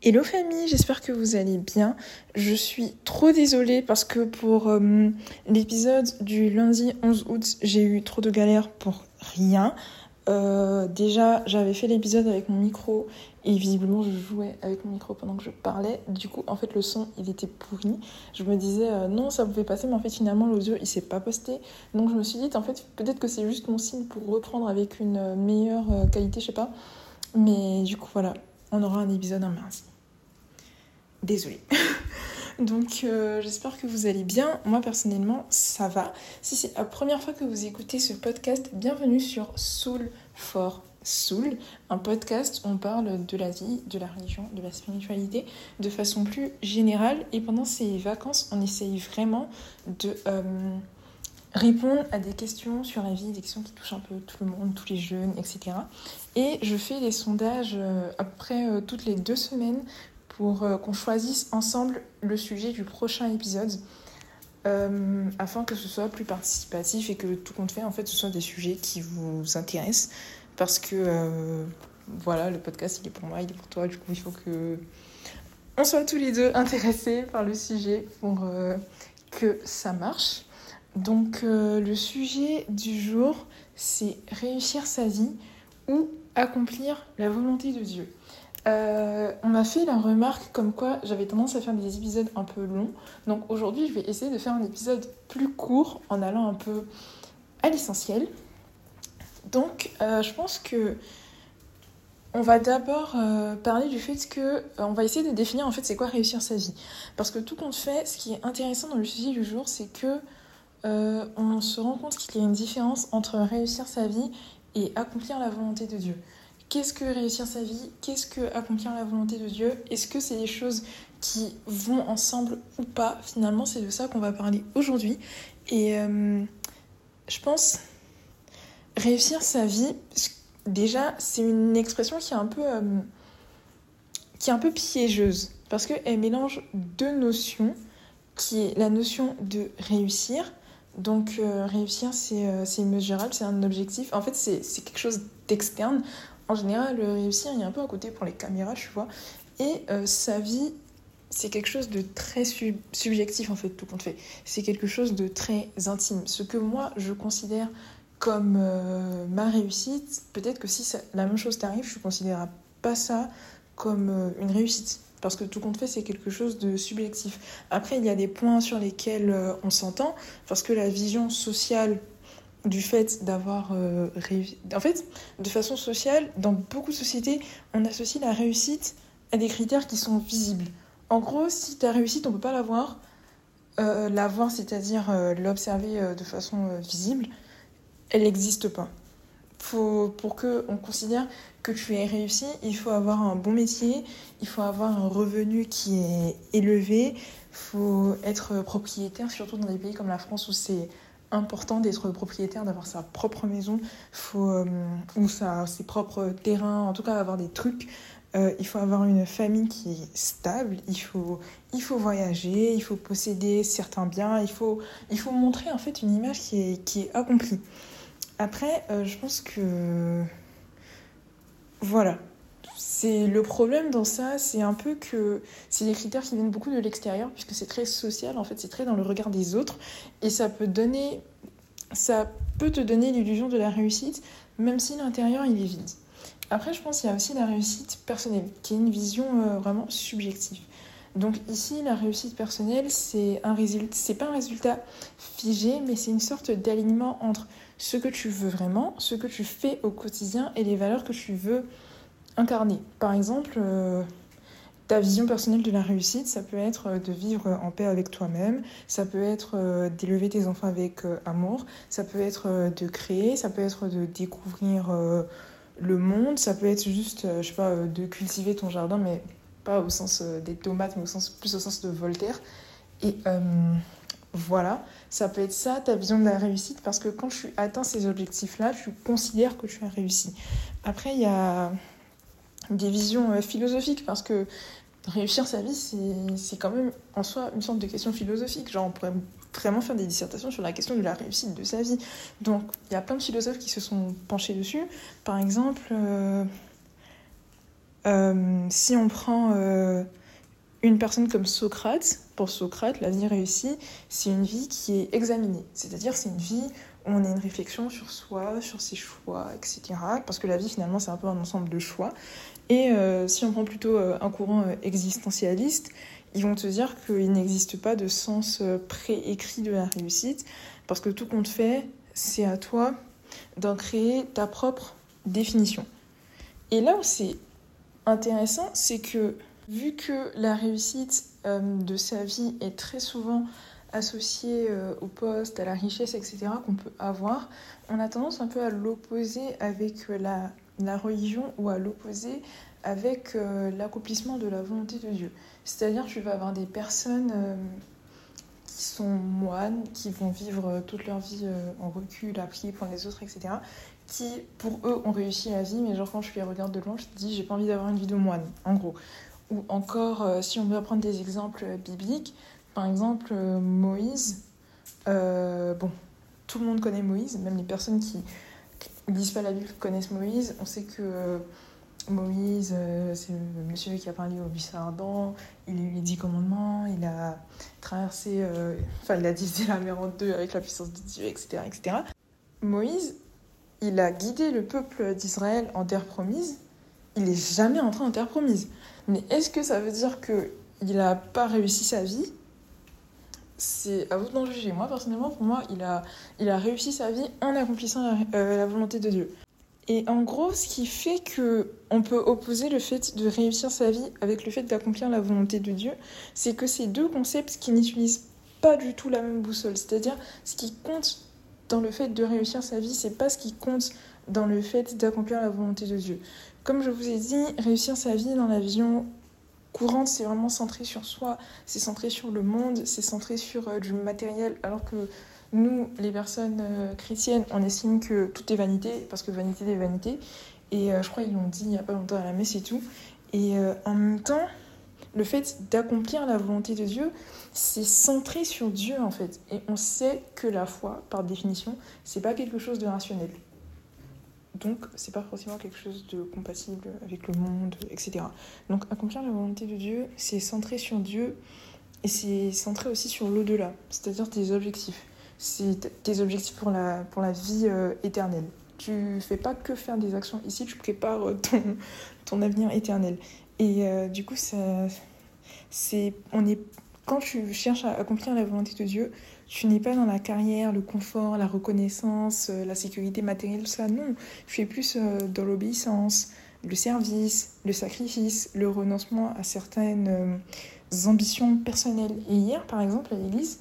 Hello famille, j'espère que vous allez bien. Je suis trop désolée parce que pour l'épisode du lundi 11 août, j'ai eu trop de galères pour rien. Déjà, j'avais fait l'épisode avec mon micro et visiblement je jouais avec mon micro pendant que je parlais. Du coup, en fait, le son, il était pourri. Je me disais non, ça pouvait passer, mais en fait, finalement, l'audio, il s'est pas posté. Donc, je me suis dit, en fait, peut-être que c'est juste mon signe pour reprendre avec une meilleure qualité, je sais pas. Mais du coup, voilà, on aura un épisode un mardi. Désolée. Donc j'espère que vous allez bien. Moi personnellement ça va. Si c'est la première fois que vous écoutez ce podcast, bienvenue sur Soul for Soul, un podcast où on parle de la vie, de la religion, de la spiritualité de façon plus générale. Et pendant ces vacances, on essaye vraiment de répondre à des questions sur la vie, des questions qui touchent un peu tout le monde, tous les jeunes, etc. Et je fais des sondages à peu près toutes les 2 semaines pour qu'on choisisse ensemble le sujet du prochain épisode afin que ce soit plus participatif et que tout compte fait, en fait, ce soit des sujets qui vous intéressent parce que voilà, le podcast, il est pour moi, il est pour toi, du coup, il faut que on soit tous les deux intéressés par le sujet pour que ça marche. Donc, le sujet du jour, c'est réussir sa vie ou accomplir la volonté de Dieu. On m'a fait la remarque comme quoi j'avais tendance à faire des épisodes un peu longs. Donc aujourd'hui, je vais essayer de faire un épisode plus court en allant un peu à l'essentiel. Donc je pense que on va d'abord parler du fait que on va essayer de définir en fait c'est quoi réussir sa vie. Parce que tout compte fait, ce qui est intéressant dans le sujet du jour, c'est que on se rend compte qu'il y a une différence entre réussir sa vie et accomplir la volonté de Dieu. Qu'est-ce que réussir sa vie? Qu'est-ce que accomplir la volonté de Dieu? Est-ce que c'est des choses qui vont ensemble ou pas? Finalement, c'est de ça qu'on va parler aujourd'hui. Et je pense réussir sa vie, déjà, c'est une expression qui est un peu piégeuse parce qu'elle mélange deux notions, qui est la notion de réussir. Donc réussir, c'est mesurable, c'est un objectif. En fait, c'est quelque chose d'externe. En général, réussir, il y a un peu un côté pour les caméras, tu vois. Et sa vie, c'est quelque chose de très subjectif, en fait, tout compte fait. C'est quelque chose de très intime. Ce que moi, je considère comme ma réussite, peut-être que si la même chose t'arrive, je ne considérerai pas ça comme une réussite. Parce que tout compte fait, c'est quelque chose de subjectif. Après, il y a des points sur lesquels on s'entend, parce que la vision sociale du fait d'avoir réussi... En fait, de façon sociale, dans beaucoup de sociétés, on associe la réussite à des critères qui sont visibles. En gros, si ta réussite, on ne peut pas l'avoir, c'est-à-dire l'observer de façon visible, elle n'existe pas. Pour qu'on considère que tu es réussi, il faut avoir un bon métier, il faut avoir un revenu qui est élevé, il faut être propriétaire, surtout dans des pays comme la France où c'est important d'être propriétaire, d'avoir sa propre maison, ou ses propres terrains, en tout cas avoir des trucs. Il faut avoir une famille qui est stable, il faut voyager, il faut posséder certains biens, il faut montrer en fait une image qui est accomplie. Après, je pense que voilà, c'est le problème dans ça, c'est un peu que c'est des critères qui viennent beaucoup de l'extérieur, puisque c'est très social, en fait, c'est très dans le regard des autres, et ça peut te donner l'illusion de la réussite, même si l'intérieur, il est vide. Après, je pense qu'il y a aussi la réussite personnelle, qui est une vision vraiment subjective. Donc ici, la réussite personnelle, c'est pas un résultat figé, mais c'est une sorte d'alignement entre ce que tu veux vraiment, ce que tu fais au quotidien et les valeurs que tu veux incarner. Par exemple, ta vision personnelle de la réussite, ça peut être de vivre en paix avec toi-même, ça peut être d'élever tes enfants avec amour, ça peut être de créer, ça peut être de découvrir le monde, ça peut être juste, je sais pas, de cultiver ton jardin, mais pas au sens des tomates, mais plus au sens de Voltaire. Et voilà, ça peut être ça, ta vision de la réussite, parce que quand tu atteins ces objectifs-là, tu considères que tu as réussi. Après, il y a des visions philosophiques, parce que réussir sa vie, c'est quand même en soi une sorte de question philosophique. Genre, on pourrait vraiment faire des dissertations sur la question de la réussite de sa vie. Donc, il y a plein de philosophes qui se sont penchés dessus. Par exemple... Si on prend une personne comme Socrate, pour Socrate, la vie réussie, c'est une vie qui est examinée. C'est-à-dire c'est une vie où on a une réflexion sur soi, sur ses choix, etc. Parce que la vie, finalement, c'est un peu un ensemble de choix. Et si on prend plutôt un courant existentialiste, ils vont te dire qu'il n'existe pas de sens préécrit de la réussite, parce que tout compte fait, c'est à toi d'en créer ta propre définition. Et là où c'est intéressant, c'est que vu que la réussite de sa vie est très souvent associée au poste, à la richesse, etc., qu'on peut avoir, on a tendance un peu à l'opposer avec la religion ou à l'opposer avec l'accomplissement de la volonté de Dieu. C'est-à-dire que tu vas avoir des personnes qui sont moines, qui vont vivre toute leur vie en recul, à prier pour les autres, etc., qui, pour eux, ont réussi la vie, mais genre quand je les regarde de loin, je te dis, j'ai pas envie d'avoir une vie de moine, en gros. Ou encore, si on veut prendre des exemples bibliques, par exemple, Moïse, bon, tout le monde connaît Moïse, même les personnes qui lisent pas la Bible connaissent Moïse. On sait que Moïse, c'est le monsieur qui a parlé au buisson ardent, il a eu les 10 commandements, il a traversé, il a divisé la mer en deux avec la puissance de Dieu, etc., etc. Moïse, il a guidé le peuple d'Israël en terre promise, il n'est jamais entré en terre promise. Mais est-ce que ça veut dire qu'il n'a pas réussi sa vie ? C'est à vous d'en juger. Moi, personnellement, pour moi, il a réussi sa vie en accomplissant la volonté de Dieu. Et en gros, ce qui fait qu'on peut opposer le fait de réussir sa vie avec le fait d'accomplir la volonté de Dieu, c'est que c'est deux concepts qui n'utilisent pas du tout la même boussole. C'est-à-dire, ce qui compte dans le fait de réussir sa vie, c'est pas ce qui compte dans le fait d'accomplir la volonté de Dieu. Comme je vous ai dit, réussir sa vie dans la vision courante, c'est vraiment centré sur soi, c'est centré sur le monde, c'est centré sur du matériel, alors que nous, les personnes chrétiennes, on estime que tout est vanité, parce que vanité des vanités, et je crois qu'ils l'ont dit il n'y a pas longtemps à la messe et tout, et en même temps, le fait d'accomplir la volonté de Dieu, c'est centré sur Dieu en fait, et on sait que la foi, par définition, c'est pas quelque chose de rationnel. Donc, c'est pas forcément quelque chose de compatible avec le monde, etc. Donc, accomplir la volonté de Dieu, c'est centré sur Dieu et c'est centré aussi sur l'au-delà, c'est-à-dire tes objectifs. C'est tes objectifs pour la vie éternelle. Tu fais pas que faire des actions ici, tu prépares ton avenir éternel. Et du coup, quand tu cherches à accomplir la volonté de Dieu, tu n'es pas dans la carrière, le confort, la reconnaissance, la sécurité matérielle, tout ça. Non, tu es plus dans l'obéissance, le service, le sacrifice, le renoncement à certaines ambitions personnelles. Et hier, par exemple, à l'église,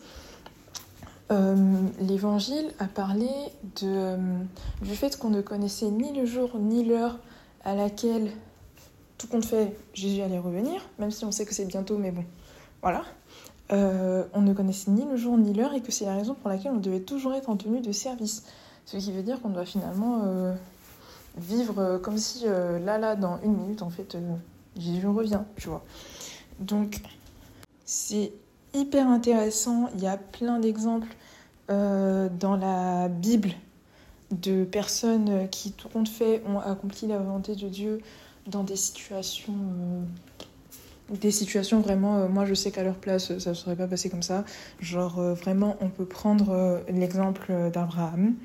l'évangile a parlé du fait qu'on ne connaissait ni le jour ni l'heure à laquelle, tout compte fait, Jésus allait revenir, même si on sait que c'est bientôt, mais bon, voilà. On ne connaissait ni le jour ni l'heure et que c'est la raison pour laquelle on devait toujours être en tenue de service. Ce qui veut dire qu'on doit finalement vivre comme si là, dans une minute, en fait, Jésus revient, tu vois. Donc, c'est hyper intéressant. Il y a plein d'exemples dans la Bible de personnes qui, tout compte fait, ont accompli la volonté de Dieu dans des situations vraiment, moi je sais qu'à leur place ça ne serait pas passé comme ça, genre vraiment on peut prendre l'exemple d'Abraham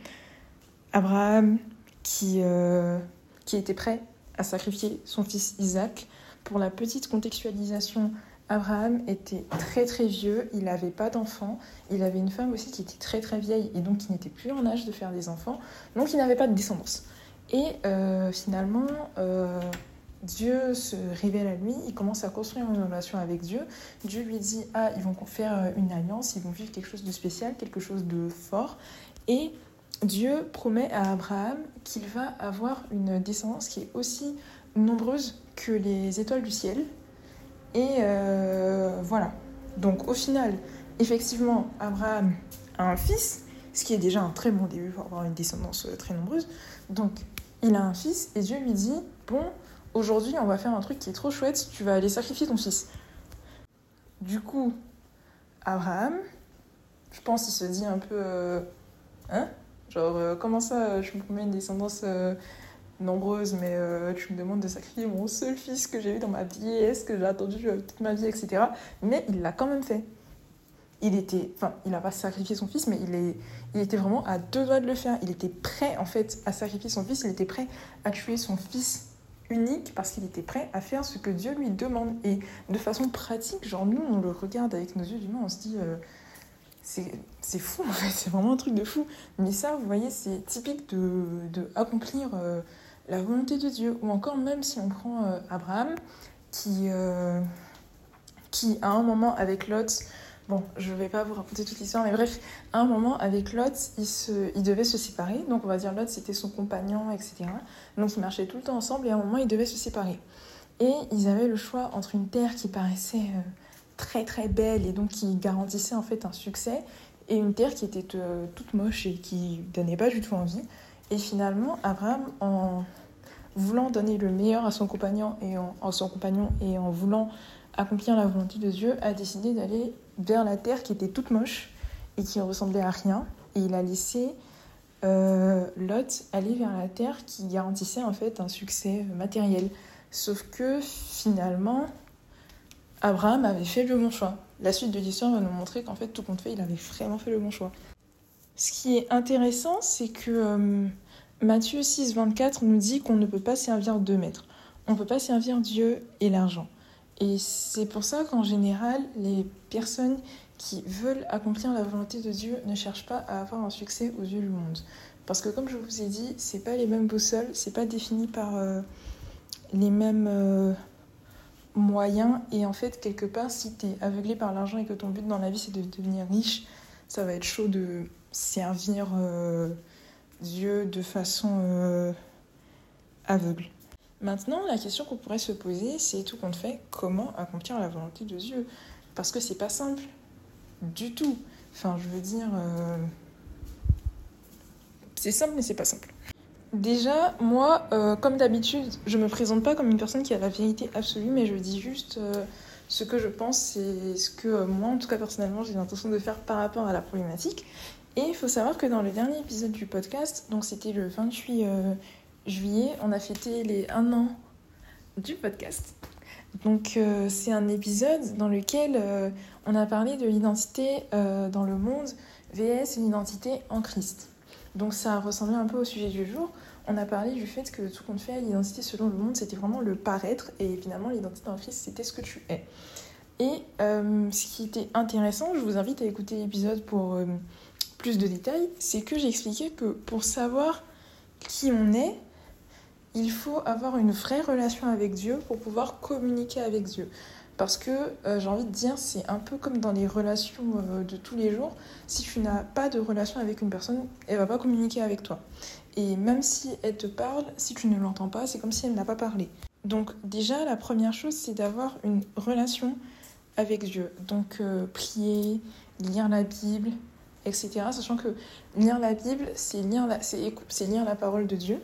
qui était prêt à sacrifier son fils Isaac. Pour la petite contextualisation, Abraham était très très vieux, il n'avait pas d'enfants, il avait une femme aussi qui était très très vieille et donc qui n'était plus en âge de faire des enfants, donc il n'avait pas de descendance. Et finalement Dieu se révèle à lui, il commence à construire une relation avec Dieu. Dieu lui dit, ils vont faire une alliance, ils vont vivre quelque chose de spécial, quelque chose de fort. Et Dieu promet à Abraham qu'il va avoir une descendance qui est aussi nombreuse que les étoiles du ciel. Et voilà. Donc au final, effectivement, Abraham a un fils, ce qui est déjà un très bon début pour avoir une descendance très nombreuse. Donc il a un fils et Dieu lui dit, bon, aujourd'hui, on va faire un truc qui est trop chouette, tu vas aller sacrifier ton fils. Du coup, Abraham, je pense qu'il se dit un peu... comment ça, je me promets une descendance nombreuses, mais tu me demandes de sacrifier mon seul fils que j'ai eu dans ma vieillesse, que j'ai attendu toute ma vie, etc. Mais il l'a quand même fait. Il n'a pas sacrifié son fils, mais il était vraiment à deux doigts de le faire. Il était prêt, en fait, à sacrifier son fils. Il était prêt à tuer son fils unique parce qu'il était prêt à faire ce que Dieu lui demande. Et de façon pratique, genre nous, on le regarde avec nos yeux d'humain, on se dit... c'est fou, en fait, c'est vraiment un truc de fou. Mais ça, vous voyez, c'est typique de accomplir la volonté de Dieu. Ou encore, même si on prend Abraham, qui, à un moment, avec Lot... Bon, je vais pas vous raconter toute l'histoire, mais bref, à un moment, avec Lot, ils devaient se séparer. Donc, on va dire Lot, c'était son compagnon, etc. Donc, ils marchaient tout le temps ensemble et à un moment, ils devaient se séparer. Et ils avaient le choix entre une terre qui paraissait très, très belle et donc qui garantissait en fait un succès et une terre qui était toute moche et qui donnait pas du tout envie. Et finalement, Abraham, en voulant donner le meilleur à son compagnon et en voulant accomplir la volonté de Dieu, a décidé d'aller vers la terre qui était toute moche et qui ressemblait à rien. Et il a laissé Lot aller vers la terre qui garantissait en fait un succès matériel. Sauf que finalement, Abraham avait fait le bon choix. La suite de l'histoire va nous montrer qu'en fait, tout compte fait, il avait vraiment fait le bon choix. Ce qui est intéressant, c'est que Matthieu 6, 24 nous dit qu'on ne peut pas servir deux maîtres. On ne peut pas servir Dieu et l'argent. Et c'est pour ça qu'en général, les personnes qui veulent accomplir la volonté de Dieu ne cherchent pas à avoir un succès aux yeux du monde. Parce que comme je vous ai dit, c'est pas les mêmes boussoles, c'est pas défini par les mêmes moyens. Et en fait, quelque part, si t'es aveuglé par l'argent et que ton but dans la vie c'est de devenir riche, ça va être chaud de servir Dieu de façon aveugle. Maintenant, la question qu'on pourrait se poser, c'est tout compte fait, comment accomplir la volonté de Dieu ? Parce que c'est pas simple du tout. Enfin, je veux dire, c'est simple, mais c'est pas simple. Déjà, moi, comme d'habitude, je me présente pas comme une personne qui a la vérité absolue, mais je dis juste ce que je pense, c'est ce que moi, en tout cas personnellement, j'ai l'intention de faire par rapport à la problématique. Et il faut savoir que dans le dernier épisode du podcast, donc c'était le 28 juillet, on a fêté les 1 an du podcast. Donc c'est un épisode dans lequel on a parlé de l'identité dans le monde vs l'identité en Christ. Donc ça ressemblait un peu au sujet du jour. On a parlé du fait que tout compte fait, l'identité selon le monde, c'était vraiment le paraître, et finalement l'identité en Christ, c'était ce que tu es. Et ce qui était intéressant, je vous invite à écouter l'épisode pour plus de détails, c'est que j'ai expliqué que pour savoir qui on est, il faut avoir une vraie relation avec Dieu pour pouvoir communiquer avec Dieu. Parce que, j'ai envie de dire, c'est un peu comme dans les relations de tous les jours. Si tu n'as pas de relation avec une personne, elle ne va pas communiquer avec toi. Et même si elle te parle, si tu ne l'entends pas, c'est comme si elle n'a pas parlé. Donc déjà, la première chose, c'est d'avoir une relation avec Dieu. Donc prier, lire la Bible, etc. Sachant que lire la Bible, c'est lire la parole de Dieu.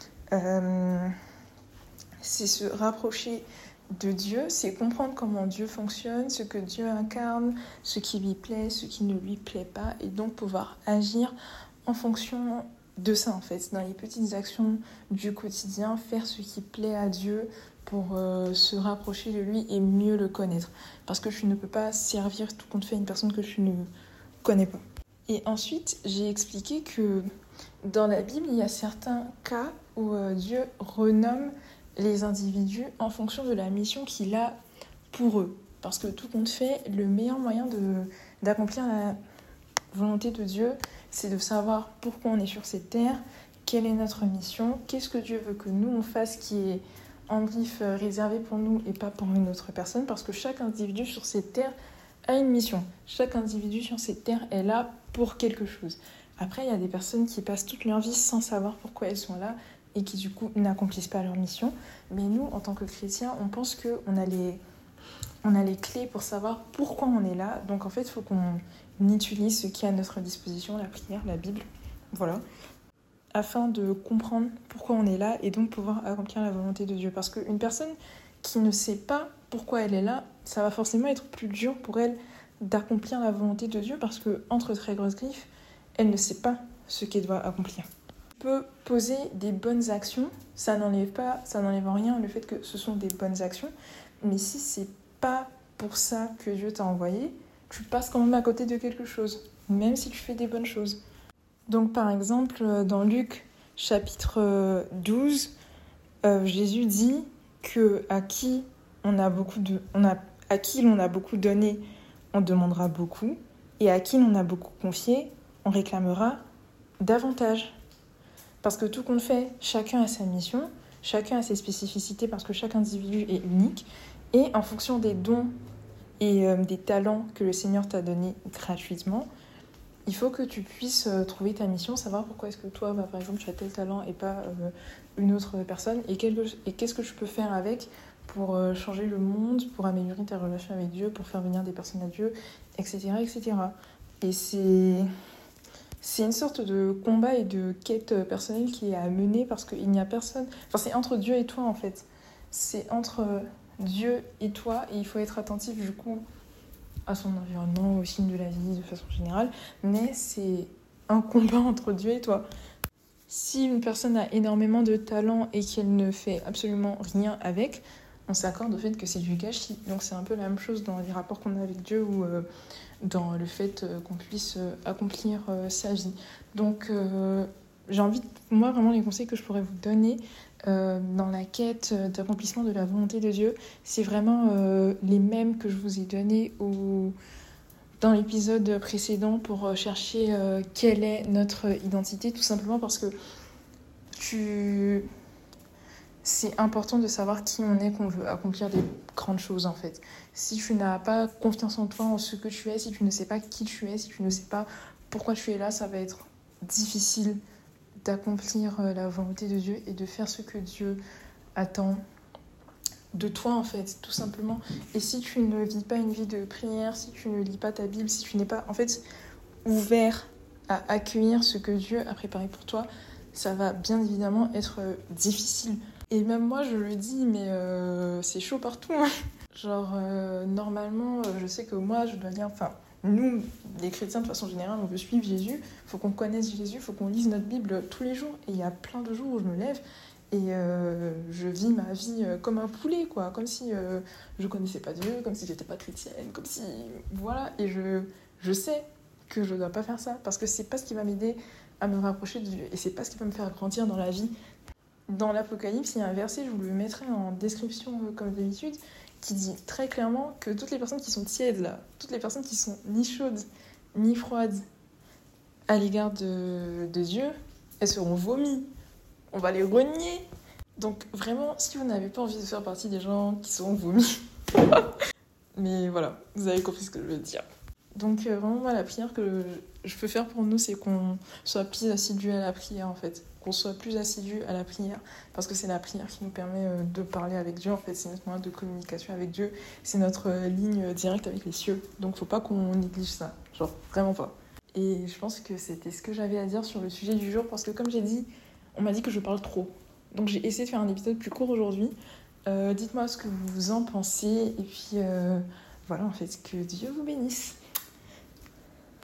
C'est se rapprocher de Dieu, c'est comprendre comment Dieu fonctionne, ce que Dieu incarne, ce qui lui plaît, ce qui ne lui plaît pas, et donc pouvoir agir en fonction de ça en fait, dans les petites actions du quotidien, faire ce qui plaît à Dieu pour se rapprocher de lui et mieux le connaître. Parce que tu ne peux pas servir tout compte fait une personne que tu ne connais pas. Et ensuite, j'ai expliqué que dans la Bible, il y a certains cas où Dieu renomme les individus en fonction de la mission qu'il a pour eux. Parce que tout compte fait, le meilleur moyen d'accomplir la volonté de Dieu, c'est de savoir pourquoi on est sur cette terre, quelle est notre mission, qu'est-ce que Dieu veut que nous on fasse qui est en griffe réservé pour nous et pas pour une autre personne, parce que chaque individu sur cette terre a une mission. Chaque individu sur cette terre est là pour quelque chose. Après, il y a des personnes qui passent toute leur vie sans savoir pourquoi elles sont là et qui du coup n'accomplissent pas leur mission. Mais nous, en tant que chrétiens, on pense qu'on a les clés pour savoir pourquoi on est là. Donc en fait, il faut qu'on utilise ce qui est à notre disposition, la prière, la Bible, voilà, afin de comprendre pourquoi on est là et donc pouvoir accomplir la volonté de Dieu. Parce qu'une personne qui ne sait pas pourquoi elle est là, ça va forcément être plus dur pour elle d'accomplir la volonté de Dieu parce que, entre très grosses griffes, elle ne sait pas ce qu'elle doit accomplir. peux poser des bonnes actions, ça n'enlève en rien le fait que ce sont des bonnes actions, mais si c'est pas pour ça que Dieu t'a envoyé, tu passes quand même à côté de quelque chose, même si tu fais des bonnes choses. Donc par exemple, dans Luc chapitre 12, Jésus dit que à qui l'on a beaucoup donné, on demandera beaucoup, et à qui l'on a beaucoup confié, on réclamera davantage. Parce que tout compte fait, chacun a sa mission, chacun a ses spécificités parce que chaque individu est unique, et en fonction des dons et des talents que le Seigneur t'a donnés gratuitement, il faut que tu puisses trouver ta mission, savoir pourquoi est-ce que toi, par exemple, tu as tel talent et pas une autre personne, et qu'est-ce que tu peux faire avec pour changer le monde, pour améliorer ta relation avec Dieu, pour faire venir des personnes à Dieu, etc. etc. Et c'est une sorte de combat et de quête personnelle qui est à mener parce qu'il n'y a personne... Enfin, c'est entre Dieu et toi, en fait. C'est entre Dieu et toi, et il faut être attentif, du coup, à son environnement, aux signes de la vie, de façon générale. Mais c'est un combat entre Dieu et toi. Si une personne a énormément de talent et qu'elle ne fait absolument rien avec, on s'accorde au fait que c'est du gâchis. Donc c'est un peu la même chose dans les rapports qu'on a avec Dieu ou dans le fait qu'on puisse accomplir sa vie. Donc j'ai envie, moi vraiment les conseils que je pourrais vous donner dans la quête d'accomplissement de la volonté de Dieu, c'est vraiment les mêmes que je vous ai donnés dans l'épisode précédent pour chercher quelle est notre identité, tout simplement parce que c'est important de savoir qui on est quand on veut accomplir des grandes choses en fait. Si tu n'as pas confiance en toi, en ce que tu es, si tu ne sais pas qui tu es, si tu ne sais pas pourquoi tu es là, ça va être difficile d'accomplir la volonté de Dieu et de faire ce que Dieu attend de toi en fait, tout simplement. Et si tu ne vis pas une vie de prière, si tu ne lis pas ta Bible, si tu n'es pas en fait ouvert à accueillir ce que Dieu a préparé pour toi, ça va bien évidemment être difficile. Et même moi je le dis, mais c'est chaud partout. Genre normalement, je sais que moi je dois dire, enfin nous les chrétiens de façon générale, on veut suivre Jésus, il faut qu'on connaisse Jésus, il faut qu'on lise notre Bible tous les jours. Et il y a plein de jours où je me lève et je vis ma vie comme un poulet, quoi, comme si je connaissais pas Dieu, comme si j'étais pas chrétienne, comme si... Voilà, et je sais que je dois pas faire ça, parce que c'est pas ce qui va m'aider à me rapprocher de Dieu, et c'est pas ce qui va me faire grandir dans la vie. Dans l'Apocalypse, il y a un verset, je vous le mettrai en description comme d'habitude, qui dit très clairement que toutes les personnes qui sont tièdes, là, toutes les personnes qui sont ni chaudes, ni froides à l'égard de Dieu, elles seront vomies. On va les renier. Donc vraiment, si vous n'avez pas envie de faire partie des gens qui seront vomis, mais voilà, vous avez compris ce que je veux dire. Donc vraiment, moi, la prière que je peux faire pour nous, c'est qu'on soit plus assidus à la prière, en fait. Qu'on soit plus assidus à la prière, parce que c'est la prière qui nous permet de parler avec Dieu, en fait. C'est notre moyen de communication avec Dieu. C'est notre ligne directe avec les cieux. Donc faut pas qu'on néglige ça. Genre, vraiment pas. Et je pense que c'était ce que j'avais à dire sur le sujet du jour, parce que comme j'ai dit, on m'a dit que je parle trop. Donc j'ai essayé de faire un épisode plus court aujourd'hui. Dites-moi ce que vous en pensez. Et puis voilà, en fait, que Dieu vous bénisse.